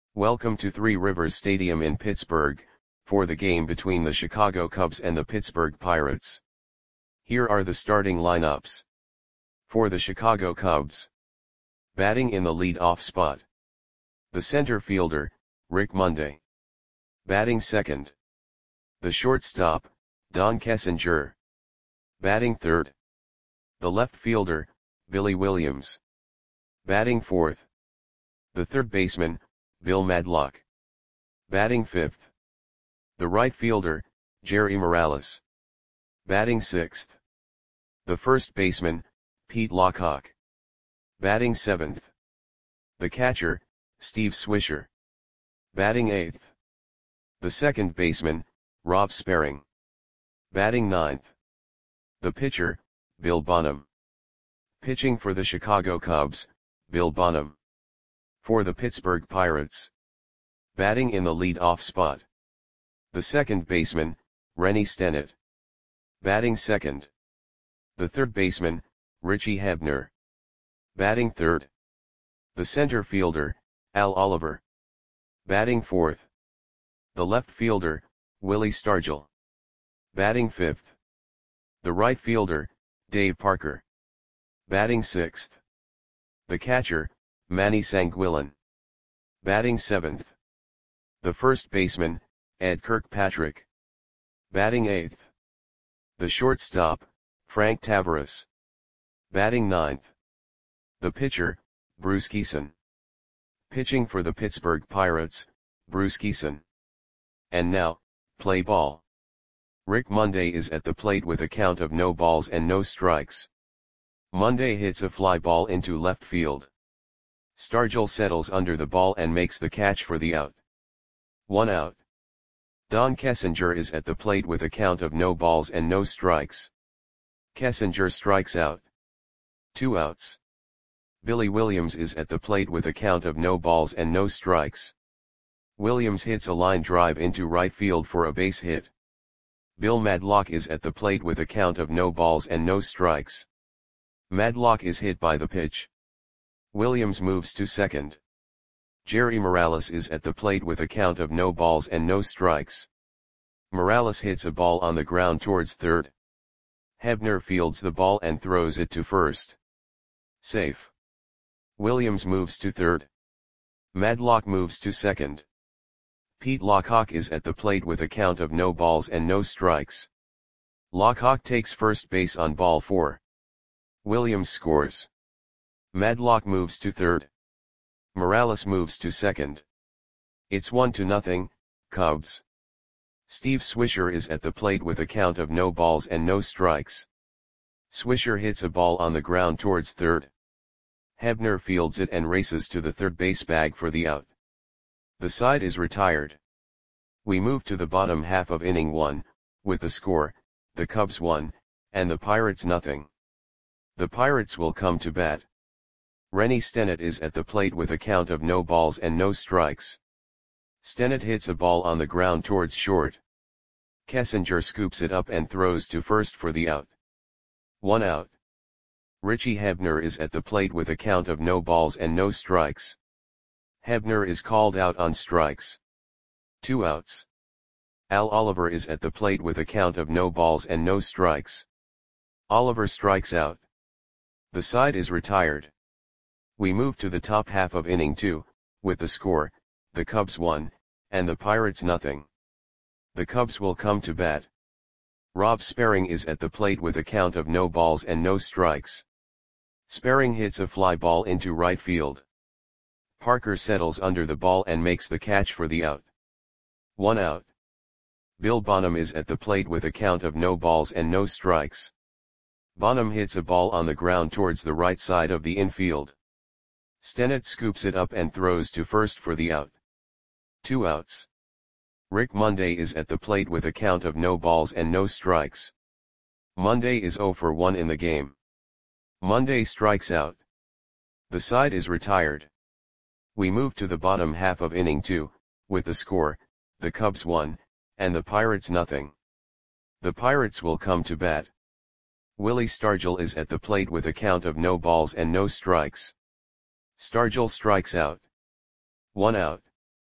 Welcome to Three Rivers Stadium in Pittsburgh, for the game between the Chicago Cubs and the Pittsburgh Pirates. Here are the starting lineups. For the Chicago Cubs. Batting in the lead-off spot. The center fielder, Rick Monday. Batting second. The shortstop, Don Kessinger. Batting third. The left fielder, Billy Williams. Batting fourth. The third baseman, Bill Madlock. Batting fifth. The right fielder, Jerry Morales. Batting sixth. The first baseman, Pete Lockhart. Batting seventh. The catcher, Steve Swisher. Batting eighth. The second baseman, Rob Sperring. Batting ninth. The pitcher, Bill Bonham. Pitching for the Chicago Cubs, Bill Bonham. For the Pittsburgh Pirates. Batting in the lead-off spot. The second baseman, Rennie Stennett. Batting second. The third baseman, Richie Hebner. Batting third. The center fielder, Al Oliver. Batting fourth. The left fielder, Willie Stargell. Batting fifth. The right fielder, Dave Parker. Batting sixth. The catcher, Manny Sanguillen. Batting seventh. The first baseman, Ed Kirkpatrick. Batting eighth. The shortstop, Frank Tavares. Batting ninth. The pitcher, Bruce Kison. Pitching for the Pittsburgh Pirates, Bruce Kison. And now, play ball. Rick Monday is at the plate with a count of no balls and no strikes. Monday hits a fly ball into left field. Stargell settles under the ball and makes the catch for the out. 1 out. Don Kessinger is at the plate with a count of no balls and no strikes. Kessinger strikes out. 2 outs. Billy Williams is at the plate with a count of no balls and no strikes. Williams hits a line drive into right field for a base hit. Bill Madlock is at the plate with a count of no balls and no strikes. Madlock is hit by the pitch. Williams moves to second. Jerry Morales is at the plate with a count of no balls and no strikes. Morales hits a ball on the ground towards third. Hebner fields the ball and throws it to first. Safe. Williams moves to third. Madlock moves to second. Pete Lockhart is at the plate with a count of no balls and no strikes. Lockhart takes first base on ball 4. Williams scores. Madlock moves to third. Morales moves to second. It's 1-0, Cubs. Steve Swisher is at the plate with a count of no balls and no strikes. Swisher hits a ball on the ground towards third. Hebner fields it and races to the third base bag for the out. The side is retired. We move to the bottom half of inning 1, with the score, the Cubs 1, and the Pirates 0. The Pirates will come to bat. Rennie Stennett is at the plate with a count of no balls and no strikes. Stennett hits a ball on the ground towards short. Kessinger scoops it up and throws to first for the out. 1 out. Richie Hebner is at the plate with a count of no balls and no strikes. Hebner is called out on strikes. 2 outs. Al Oliver is at the plate with a count of no balls and no strikes. Oliver strikes out. The side is retired. We move to the top half of inning 2, with the score, the Cubs 1, and the Pirates 0. The Cubs will come to bat. Rob Sperring is at the plate with a count of no balls and no strikes. Sperring hits a fly ball into right field. Parker settles under the ball and makes the catch for the out. 1 out. Bill Bonham is at the plate with a count of no balls and no strikes. Bonham hits a ball on the ground towards the right side of the infield. Stennett scoops it up and throws to first for the out. 2 outs. Rick Monday is at the plate with a count of no balls and no strikes. Monday is 0 for 1 in the game. Monday strikes out. The side is retired. We move to the bottom half of inning 2, with the score, the Cubs 1, and the Pirates 0. The Pirates will come to bat. Willie Stargell is at the plate with a count of no balls and no strikes. Stargell strikes out. 1 out.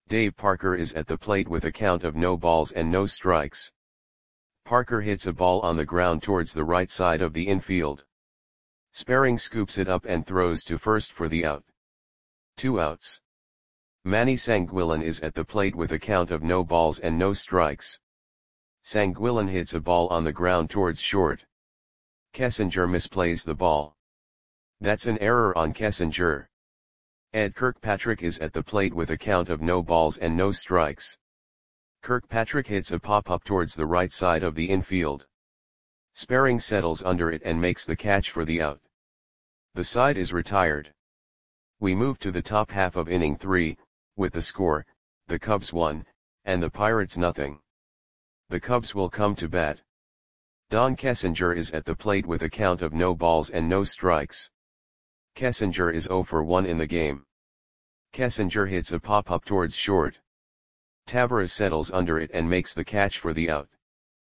Dave Parker is at the plate with a count of no balls and no strikes. Parker hits a ball on the ground towards the right side of the infield. Sparing scoops it up and throws to first for the out. 2 outs. Manny Sanguillen is at the plate with a count of no balls and no strikes. Sanguillen hits a ball on the ground towards short. Kessinger misplays the ball. That's an error on Kessinger. Ed Kirkpatrick is at the plate with a count of no balls and no strikes. Kirkpatrick hits a pop-up towards the right side of the infield. Sparing settles under it and makes the catch for the out. The side is retired. We move to the top half of inning 3, with the score, the Cubs 1, and the Pirates nothing. The Cubs will come to bat. Don Kessinger is at the plate with a count of no balls and no strikes. Kessinger is 0 for 1 in the game. Kessinger hits a pop-up towards short. Taveras settles under it and makes the catch for the out.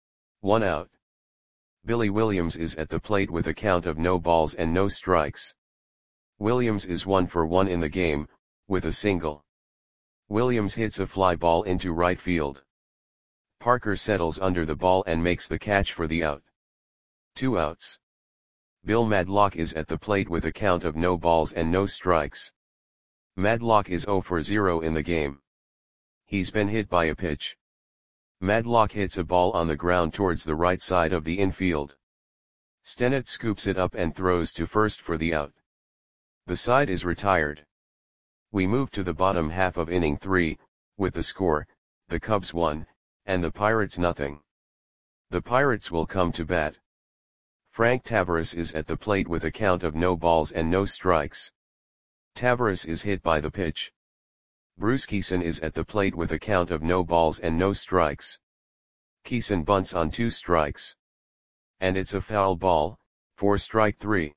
1 out. Billy Williams is at the plate with a count of no balls and no strikes. Williams is 1 for 1 in the game, with a single. Williams hits a fly ball into right field. Parker settles under the ball and makes the catch for the out. 2 outs. Bill Madlock is at the plate with a count of no balls and no strikes. Madlock is 0 for 0 in the game. He's been hit by a pitch. Madlock hits a ball on the ground towards the right side of the infield. Stennett scoops it up and throws to first for the out. The side is retired. We move to the bottom half of inning 3, with the score, the Cubs 1, and the Pirates nothing. The Pirates will come to bat. Frank Taveras is at the plate with a count of no balls and no strikes. Taveras is hit by the pitch. Bruce Kison is at the plate with a count of no balls and no strikes. Kison bunts on 2 strikes. And it's a foul ball, for strike 3.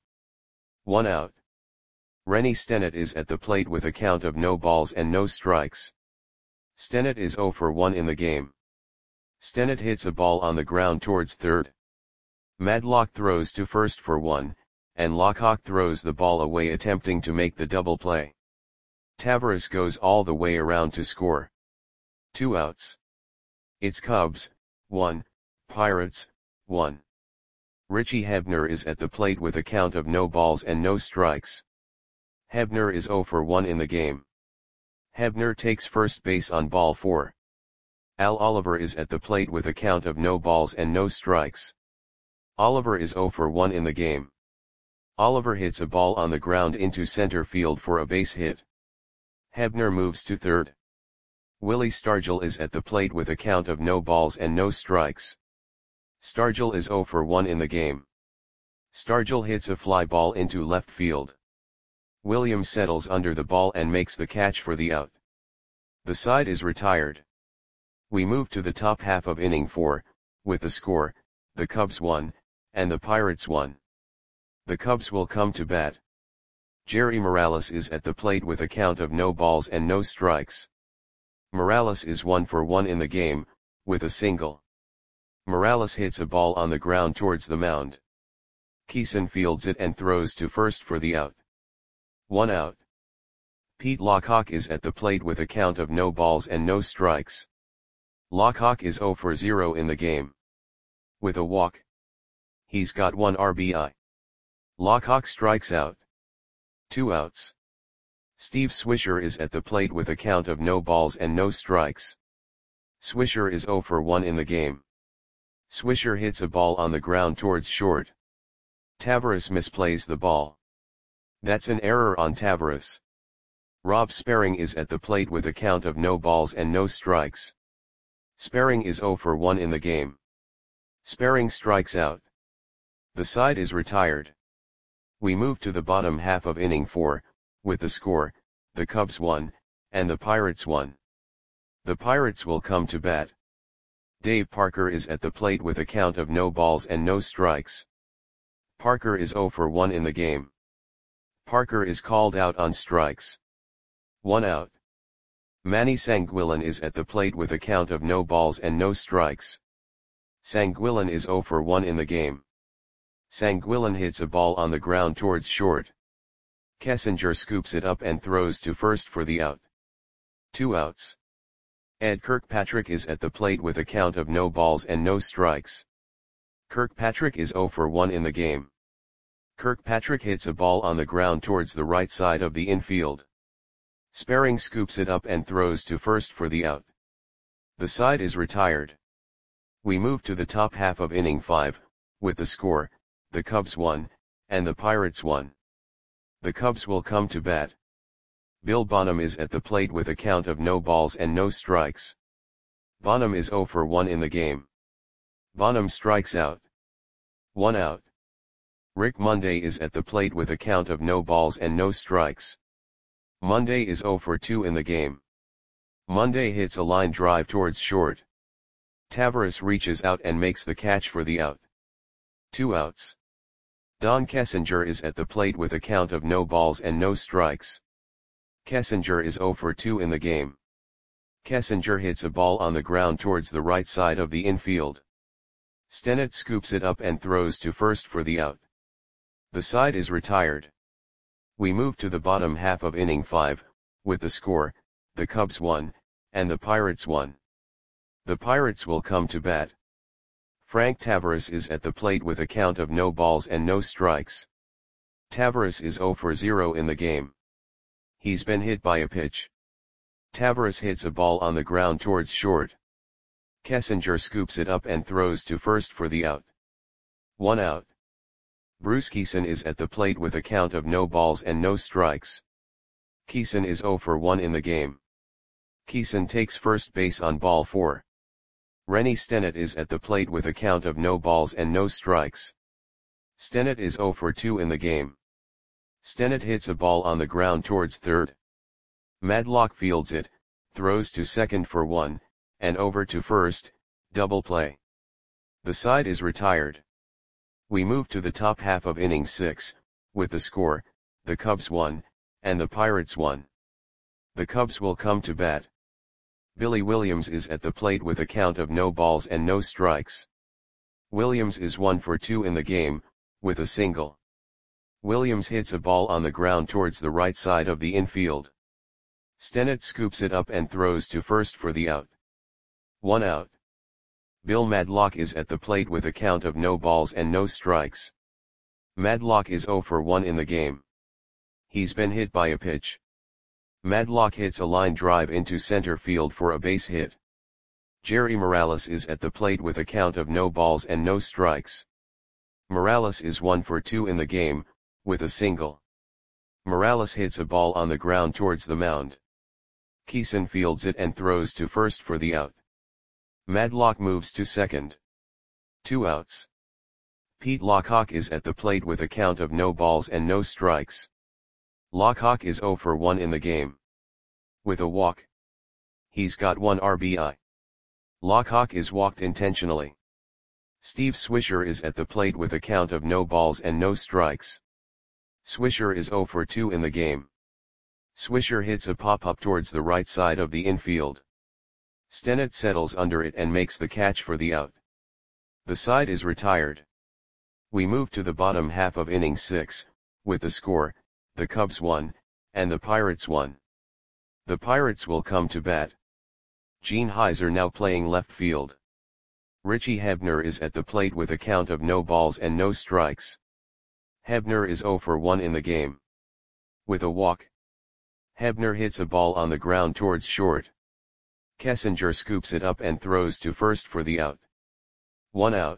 1 out. Rennie Stennett is at the plate with a count of no balls and no strikes. Stennett is 0 for 1 in the game. Stennett hits a ball on the ground towards third. Madlock throws to first for 1, and Lockhart throws the ball away attempting to make the double play. Taveras goes all the way around to score. 2 outs. It's Cubs, 1, Pirates, 1. Richie Hebner is at the plate with a count of no balls and no strikes. Hebner is 0 for 1 in the game. Hebner takes first base on ball 4. Al Oliver is at the plate with a count of no balls and no strikes. Oliver is 0 for 1 in the game. Oliver hits a ball on the ground into center field for a base hit. Hebner moves to third. Willie Stargell is at the plate with a count of no balls and no strikes. Stargell is 0 for 1 in the game. Stargell hits a fly ball into left field. Williams settles under the ball and makes the catch for the out. The side is retired. We move to the top half of inning 4, with the score, the Cubs 1, and the Pirates 1. The Cubs will come to bat. Jerry Morales is at the plate with a count of no balls and no strikes. Morales is 1 for 1 in the game, with a single. Morales hits a ball on the ground towards the mound. Kison fields it and throws to first for the out. 1 out. Pete Lockhart is at the plate with a count of no balls and no strikes. Lockhart is 0 for 0 in the game. With a walk. He's got 1 RBI. Lockhart strikes out. 2 outs. Steve Swisher is at the plate with a count of no balls and no strikes. Swisher is 0 for 1 in the game. Swisher hits a ball on the ground towards short. Taveras misplays the ball. That's an error on Taveras. Rob Sparing is at the plate with a count of no balls and no strikes. Sparing is 0 for 1 in the game. Sparing strikes out. The side is retired. We move to the bottom half of inning 4, with the score, the Cubs 1, and the Pirates 1. The Pirates will come to bat. Dave Parker is at the plate with a count of no balls and no strikes. Parker is 0 for 1 in the game. Parker is called out on strikes. 1 out. Manny Sanguillen is at the plate with a count of no balls and no strikes. Sanguillen is 0 for 1 in the game. Sanguillen hits a ball on the ground towards short. Kessinger scoops it up and throws to first for the out. 2 outs. Ed Kirkpatrick is at the plate with a count of no balls and no strikes. Kirkpatrick is 0 for 1 in the game. Kirkpatrick hits a ball on the ground towards the right side of the infield. Sparring scoops it up and throws to first for the out. The side is retired. We move to the top half of inning 5, with the score, the Cubs 1, and the Pirates 1. The Cubs will come to bat. Bill Bonham is at the plate with a count of no balls and no strikes. Bonham is 0 for 1 in the game. Bonham strikes out. 1 out. Rick Monday is at the plate with a count of no balls and no strikes. Monday is 0 for 2 in the game. Monday hits a line drive towards short. Taveras reaches out and makes the catch for the out. 2 outs. Don Kessinger is at the plate with a count of no balls and no strikes. Kessinger is 0 for 2 in the game. Kessinger hits a ball on the ground towards the right side of the infield. Stennett scoops it up and throws to first for the out. The side is retired. We move to the bottom half of inning 5, with the score, the Cubs 1, and the Pirates 1. The Pirates will come to bat. Frank Taveras is at the plate with a count of no balls and no strikes. Taveras is 0 for 0 in the game. He's been hit by a pitch. Taveras hits a ball on the ground towards short. Kessinger scoops it up and throws to first for the out. 1 out. Bruce Kison is at the plate with a count of no balls and no strikes. Kison is 0 for 1 in the game. Kison takes first base on ball 4. Rennie Stennett is at the plate with a count of no balls and no strikes. Stennett is 0 for 2 in the game. Stennett hits a ball on the ground towards third. Madlock fields it, throws to second for 1, and over to first, double play. The side is retired. We move to the top half of inning 6, with the score, the Cubs 1, and the Pirates 1. The Cubs will come to bat. Billy Williams is at the plate with a count of no balls and no strikes. Williams is 1 for 2 in the game, with a single. Williams hits a ball on the ground towards the right side of the infield. Stennett scoops it up and throws to first for the out. 1 out. Bill Madlock is at the plate with a count of no balls and no strikes. Madlock is 0 for 1 in the game. He's been hit by a pitch. Madlock hits a line drive into center field for a base hit. Jerry Morales is at the plate with a count of no balls and no strikes. Morales is 1 for 2 in the game, with a single. Morales hits a ball on the ground towards the mound. Kison fields it and throws to first for the out. Madlock moves to second. 2 outs. Pete Lockhawk is at the plate with a count of no balls and no strikes. Lockhawk is 0 for 1 in the game. With a walk. He's got 1 RBI. Lockhawk is walked intentionally. Steve Swisher is at the plate with a count of no balls and no strikes. Swisher is 0 for 2 in the game. Swisher hits a pop-up towards the right side of the infield. Stennett settles under it and makes the catch for the out. The side is retired. We move to the bottom half of inning 6, with the score, the Cubs 1, and the Pirates 1. The Pirates will come to bat. Gene Heiser now playing left field. Richie Hebner is at the plate with a count of no balls and no strikes. Hebner is 0 for 1 in the game. With a walk. Hebner hits a ball on the ground towards short. Kessinger scoops it up and throws to first for the out. 1 out.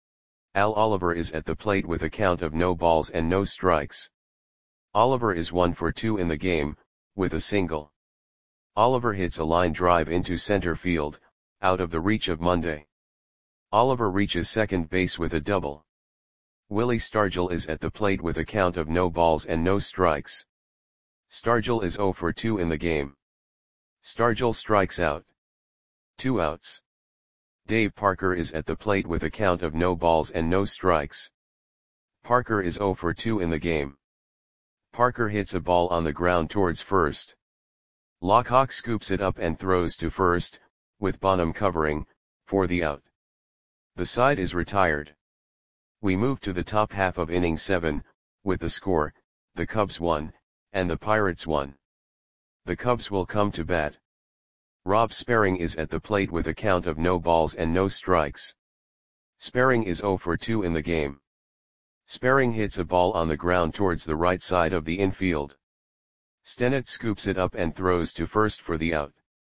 Al Oliver is at the plate with a count of no balls and no strikes. Oliver is 1 for 2 in the game, with a single. Oliver hits a line drive into center field, out of the reach of Monday. Oliver reaches second base with a double. Willie Stargell is at the plate with a count of no balls and no strikes. Stargell is 0 for 2 in the game. Stargell strikes out. 2 outs. Dave Parker is at the plate with a count of no balls and no strikes. Parker is 0 for 2 in the game. Parker hits a ball on the ground towards first. Lockhawk scoops it up and throws to first, with Bonham covering, for the out. The side is retired. We move to the top half of inning 7, with the score, the Cubs 1, and the Pirates 1. The Cubs will come to bat. Rob Sperring is at the plate with a count of no balls and no strikes. Sperring is 0 for 2 in the game. Sperring hits a ball on the ground towards the right side of the infield. Stennett scoops it up and throws to first for the out.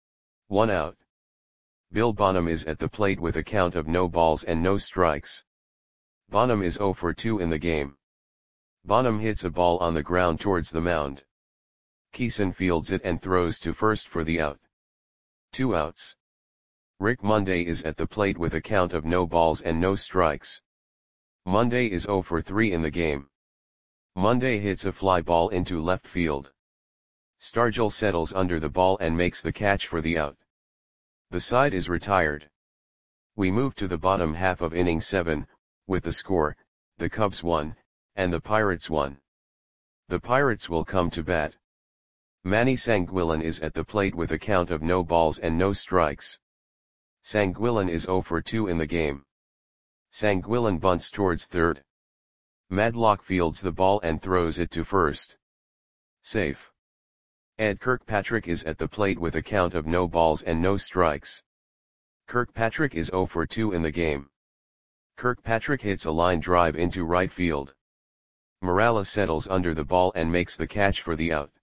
1 out. Bill Bonham is at the plate with a count of no balls and no strikes. Bonham is 0 for 2 in the game. Bonham hits a ball on the ground towards the mound. Keeson fields it and throws to first for the out. 2 outs. Rick Monday is at the plate with a count of no balls and no strikes. Monday is 0 for 3 in the game. Monday hits a fly ball into left field. Stargell settles under the ball and makes the catch for the out. The side is retired. We move to the bottom half of inning 7, with the score, the Cubs 1, and the Pirates 1. The Pirates will come to bat. Manny Sanguillen is at the plate with a count of no balls and no strikes. Sanguillen is 0 for 2 in the game. Sanguillen bunts towards third. Madlock fields the ball and throws it to first. Safe. Ed Kirkpatrick is at the plate with a count of no balls and no strikes. Kirkpatrick is 0 for 2 in the game. Kirkpatrick hits a line drive into right field. Morales settles under the ball and makes the catch for the out.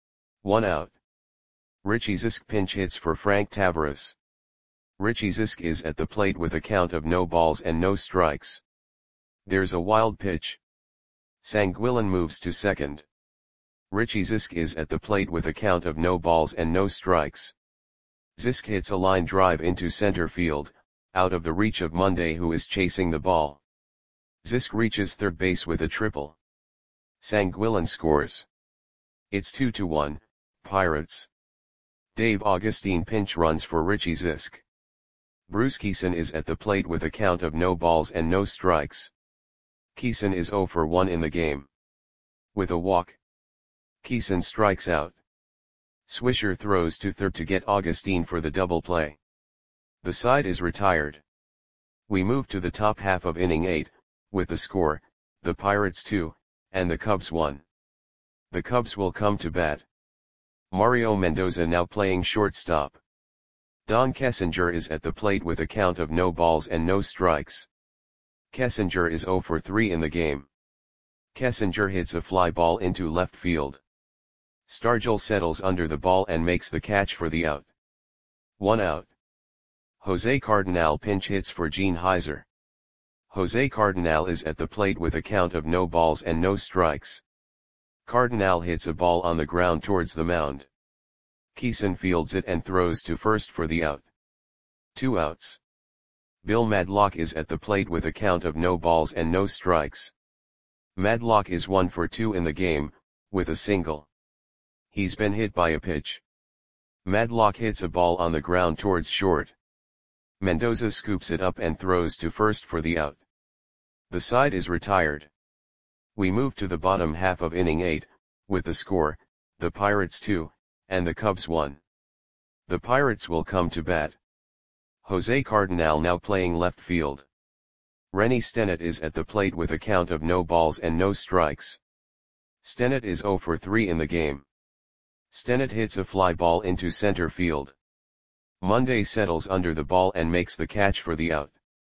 1 out. Richie Zisk pinch hits for Frank Tavares. Richie Zisk is at the plate with a count of no balls and no strikes. There's a wild pitch. Sanguillen moves to second. Richie Zisk is at the plate with a count of no balls and no strikes. Zisk hits a line drive into center field, out of the reach of Monday, who is chasing the ball. Zisk reaches third base with a triple. Sanguillen scores. It's 2-1, Pirates. Dave Augustine pinch runs for Richie Zisk. Bruce Keeson is at the plate with a count of no balls and no strikes. Keeson is 0 for 1 in the game. With a walk, Keeson strikes out. Swisher throws to third to get Augustine for the double play. The side is retired. We move to the top half of inning 8, with the score, the Pirates 2, and the Cubs 1. The Cubs will come to bat. Mario Mendoza now playing shortstop. Don Kessinger is at the plate with a count of no balls and no strikes. Kessinger is 0 for 3 in the game. Kessinger hits a fly ball into left field. Stargell settles under the ball and makes the catch for the out. 1 out. Jose Cardinal pinch hits for Gene Heiser. Jose Cardinal is at the plate with a count of no balls and no strikes. Cardinal hits a ball on the ground towards the mound. Keeson fields it and throws to first for the out. 2 outs. Bill Madlock is at the plate with a count of no balls and no strikes. Madlock is 1 for 2 in the game, with a single. He's been hit by a pitch. Madlock hits a ball on the ground towards short. Mendoza scoops it up and throws to first for the out. The side is retired. We move to the bottom half of inning 8, with the score, the Pirates 2, and the Cubs 1. The Pirates will come to bat. Jose Cardinal now playing left field. Rennie Stennett is at the plate with a count of no balls and no strikes. Stennett is 0 for 3 in the game. Stennett hits a fly ball into center field. Monday settles under the ball and makes the catch for the out.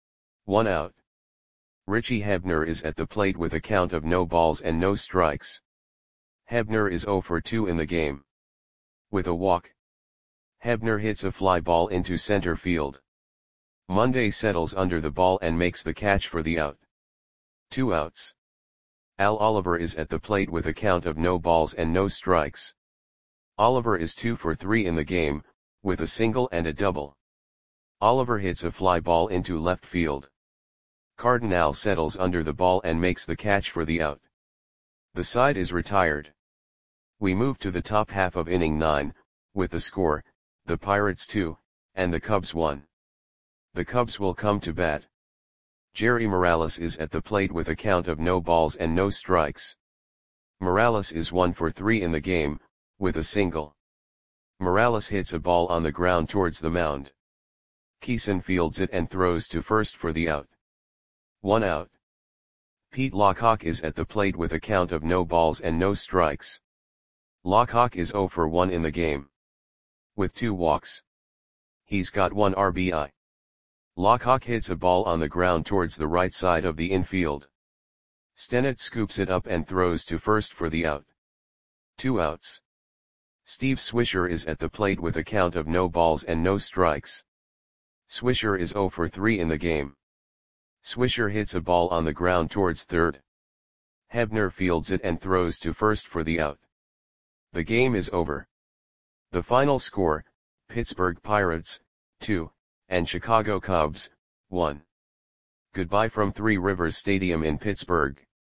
1 out. Richie Hebner is at the plate with a count of no balls and no strikes. Hebner is 0 for 2 in the game. With a walk, Hebner hits a fly ball into center field. Monday settles under the ball and makes the catch for the out. 2 outs. Al Oliver is at the plate with a count of no balls and no strikes. Oliver is 2 for 3 in the game, with a single and a double. Oliver hits a fly ball into left field. Cardinal settles under the ball and makes the catch for the out. The side is retired. We move to the top half of inning 9, with the score, the Pirates 2, and the Cubs 1. The Cubs will come to bat. Jerry Morales is at the plate with a count of no balls and no strikes. Morales is 1 for 3 in the game, with a single. Morales hits a ball on the ground towards the mound. Keeson fields it and throws to first for the out. 1 out. Pete Lockhawk is at the plate with a count of no balls and no strikes. Lockhawk is 0 for 1 in the game. With 2 walks, he's got 1 RBI. Lockhawk hits a ball on the ground towards the right side of the infield. Stennett scoops it up and throws to first for the out. 2 outs. Steve Swisher is at the plate with a count of no balls and no strikes. Swisher is 0 for 3 in the game. Swisher hits a ball on the ground towards third. Hebner fields it and throws to first for the out. The game is over. The final score, Pittsburgh Pirates, 2, and Chicago Cubs, 1. Goodbye from Three Rivers Stadium in Pittsburgh.